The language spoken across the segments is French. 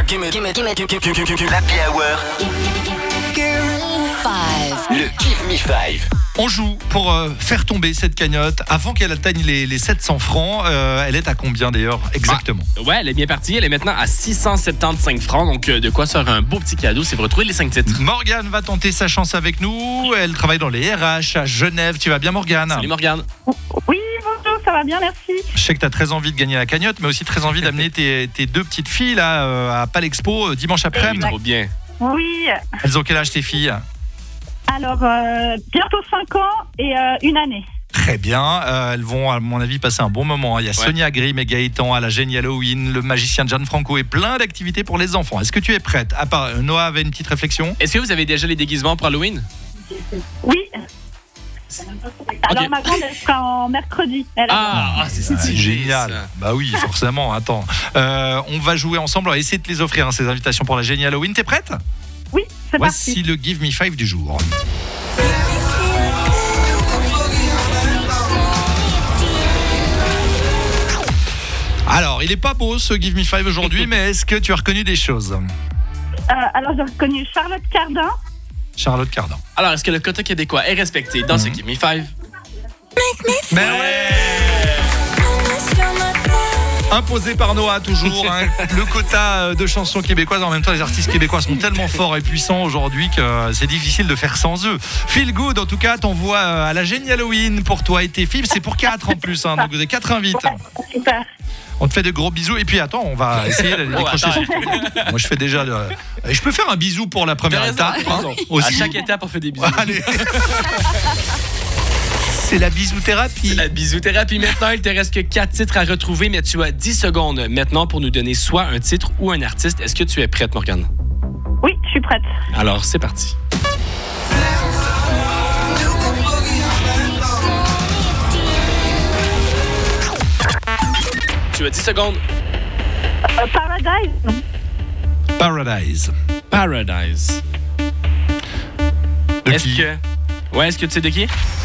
L'Happy Hour. Le Give Me 5. On joue pour faire tomber cette cagnotte avant qu'elle atteigne les 700 francs. Elle est à combien d'ailleurs exactement? Ouais, elle est bien partie. Elle est maintenant à 675 francs. Donc, de quoi faire un beau petit cadeau, c'est vous retrouver les 5 titres. Morgane va tenter sa chance avec nous. Elle travaille dans les RH à Genève. Tu vas bien, Morgane? Salut, Morgane. Oui, bonjour, ça va bien, merci. Je sais que tu as très envie de gagner la cagnotte, mais aussi très envie d'amener tes deux petites filles là, à Palexpo dimanche après-midi. Trop bien. Oui, Elles ont quel âge, tes filles? alors bientôt 5 ans et 1 année. Très bien, elles vont à mon avis passer un bon moment. Il y a Sonia Grimm et Gaëtan à la Génie Halloween, le magicien Gianfranco et plein d'activités pour les enfants. Est-ce que tu es prête? À part Noah avait une petite réflexion. Est-ce que vous avez déjà les déguisements pour Halloween? Oui. Alors Ok. ma grande, elle sera en mercredi. C'est C'est stylé, génial. ça. Bah oui, forcément. Attends, on va jouer ensemble. On va essayer de te les offrir, ces invitations pour la Génie Halloween. T'es prête? Oui, c'est Voici parti. le Give Me 5 du jour. Alors, il est pas beau ce Give Me 5 aujourd'hui, mais est-ce que tu as reconnu des choses? Alors j'ai reconnu Charlotte Cardin. Charlotte Cardin. Alors, est-ce que le quota québécois est respecté dans ce Give Me 5? Mais ouais, imposé par Noah toujours, hein. Le quota de chansons québécoises. En même temps, les artistes québécois sont tellement forts et puissants aujourd'hui que c'est difficile de faire sans eux. Feel good, en tout cas, t'envoies à la Génie Halloween pour toi et tes filles. C'est pour 4 en plus, hein, donc vous avez 4 invites. Super. On te fait de gros bisous et puis attends, on va essayer de les décrocher. attends. Moi, je fais déjà je peux faire un bisou pour la première étape, hein, À aussi. chaque étape, on fait des bisous. Allez. C'est la bisouthérapie. C'est la bisouthérapie. Maintenant, il te reste que 4 titres à retrouver, mais tu as 10 secondes maintenant pour nous donner soit un titre ou un artiste. Est-ce que tu es prête, Morgane? Oui, je suis prête. Alors, c'est parti. Tu as 10 secondes. Paradise. Paradise. Paradise. De Est-ce qui? que... Ouais, est-ce que tu sais de qui?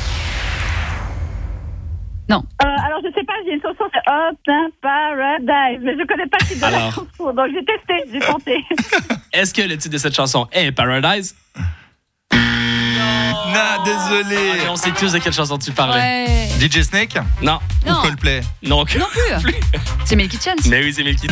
Alors je sais pas, j'ai une chanson, c'est Up in Paradise, mais je connais pas le titre de la Alors. chanson, donc j'ai testé, j'ai tenté. Est-ce que le titre de cette chanson est Paradise? Non, désolé. Allez, on sait tous de quelle chanson tu parlais. Ouais. DJ Snake Non. ou Non. Coldplay? Non. Non plus. C'est Milky Chance. Mais oui, c'est Milky.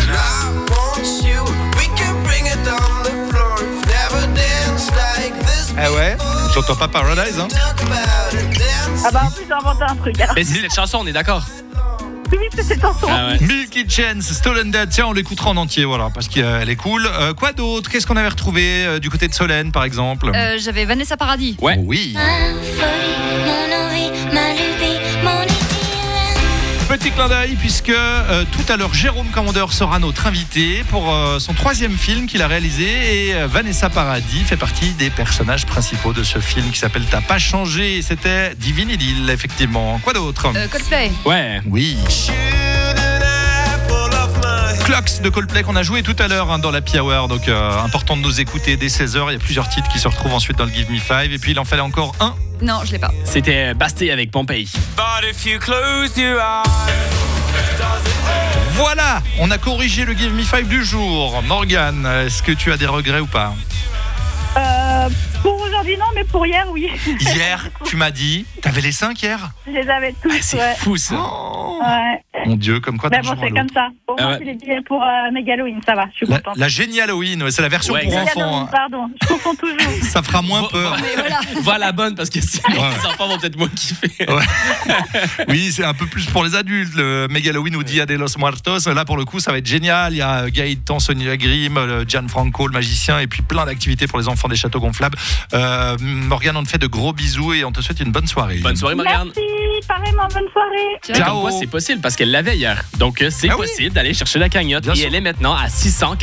Ah ouais? J'entends pas Paradise, hein? Ah bah en plus j'ai inventé un truc. Alors Mais c'est cette chanson, on est d'accord? oui, c'est cette chanson. Ah ouais. Milky Chance, Stolen Dead. Tiens, on l'écoutera en entier, voilà, parce qu'elle est cool. Quoi d'autre? Qu'est-ce qu'on avait retrouvé du côté de Solène, par exemple? J'avais Vanessa Paradis. Ouais. Oui. Petit clin d'œil, puisque tout à l'heure, Jérôme Commandeur sera notre invité pour son 3e film qu'il a réalisé. Et Vanessa Paradis fait partie des personnages principaux de ce film qui s'appelle T'as pas changé. C'était Divine Idylle, effectivement. Quoi d'autre? Coldplay. Ouais. Oui. Clocks de Coldplay qu'on a joué tout à l'heure, hein, dans l'Happy Hour, donc important de nous écouter dès 16h. Il y a plusieurs titres qui se retrouvent ensuite dans le Give Me 5 et puis il en fallait encore un. Non, je l'ai pas. C'était Bastille avec Pompéi. Voilà, on a corrigé le Give Me 5 du jour. Morgane, est-ce que tu as des regrets ou pas? Pour aujourd'hui non, mais pour hier oui. Hier, tu m'as dit, t'avais les 5 hier? Je les avais tous, C'est ouais. fou, ça. Oh, Ouais. mon Dieu, comme quoi Mais d'un bon, jour à c'est l'autre. comme ça. Au moins, ouais. c'est les billets pour Halloween, ça va, je suis contente. La Génie Halloween, ouais, c'est la version Ouais, pour exact. enfants, hein. Pardon, je confonds toujours. Ça fera moins peur. Mais voilà. Va la bonne parce que sinon Ouais. les enfants vont peut-être moins kiffer. Ouais. Oui, c'est un peu plus pour les adultes. Le Mega Halloween ou Dia de los Muertos, là pour le coup, ça va être génial. Il y a Gaëtan, Sonia Grimm, Gianfranco, le magicien, et puis plein d'activités pour les enfants des châteaux gonflables. Morgane, on te fait de gros bisous et on te souhaite une bonne soirée. Bonne soirée, Morgane. Merci, pareillement, bonne soirée. Ciao. Mais comme quoi, c'est possible parce qu'elle l'avait hier. Donc, c'est Ah oui. possible d'aller chercher la cagnotte. Bien Et sûr. elle est maintenant à 600.